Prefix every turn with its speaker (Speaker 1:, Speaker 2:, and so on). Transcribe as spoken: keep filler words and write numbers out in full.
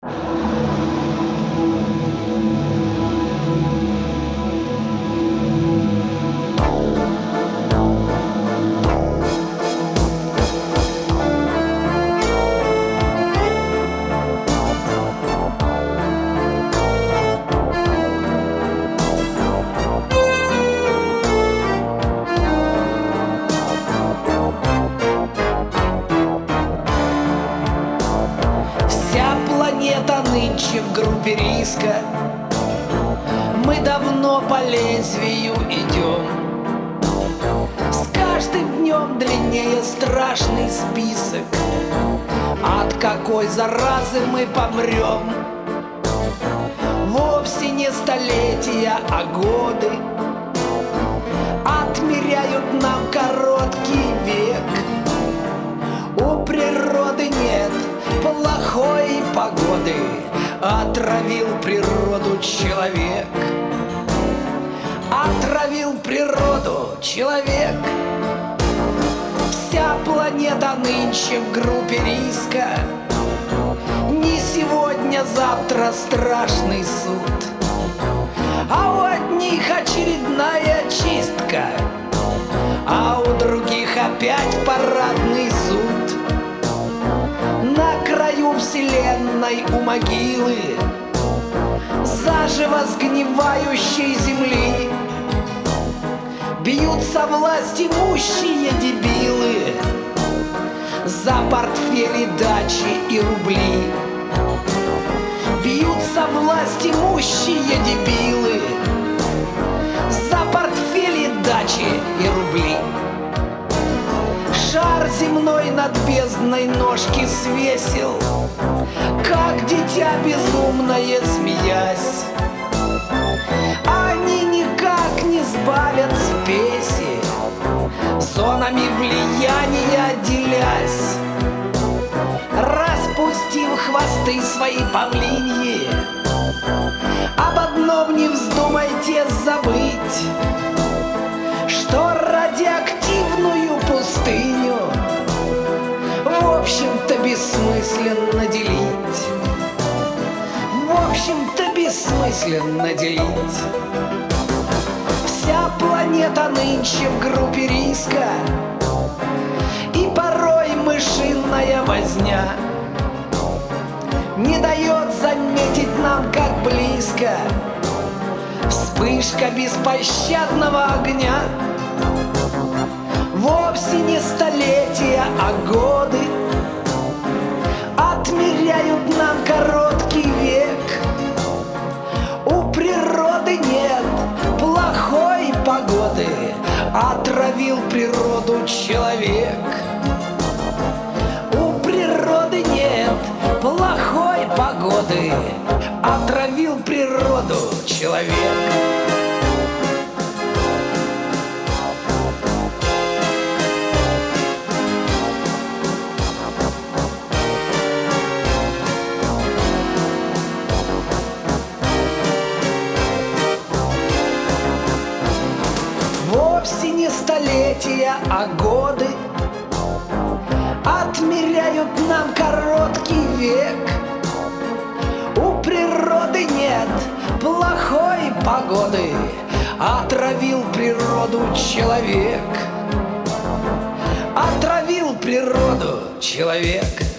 Speaker 1: Планета нынче в группе риска. Мы давно по лезвию идем. С каждым днем длиннее страшный список. От какой заразы мы помрем? Вовсе не столетия, а годы отмеряют нам короткий век. У природы нет плохой погоды, отравил природу человек. Отравил природу человек. Вся планета нынче в группе риска. Не сегодня, завтра страшный суд, а у одних очередная чистка, а у других опять парадный суд. На краю вселенной у могилы заживо сгнивающей земли бьются власть имущие дебилы за портфели, дачи и рубли. Бьются власть имущие дебилы за портфели, дачи и рубли. Шар земной над бездной ножки свесил, как дитя безумное, смеясь. Они никак не сбавят спеси, зонами влияния делясь. Распустив хвосты свои павлиньи, об одном не вздумайте забыть, что радиоактивную пустыню в общем-то бессмысленно делить. В общем-то бессмысленно делить. Вся планета нынче в группе риска, и порой мышиная возня не дает заметить нам, как близко вспышка беспощадного огня. Вовсе не столетия, а годы отмеряют нам короткий век. У природы нет плохой погоды, отравил природу человек. У природы нет плохой погоды, отравил природу человек. Вовсе не столетия, а годы отмеряют нам короткий век. У природы нет плохой погоды, отравил природу человек. Отравил природу человек.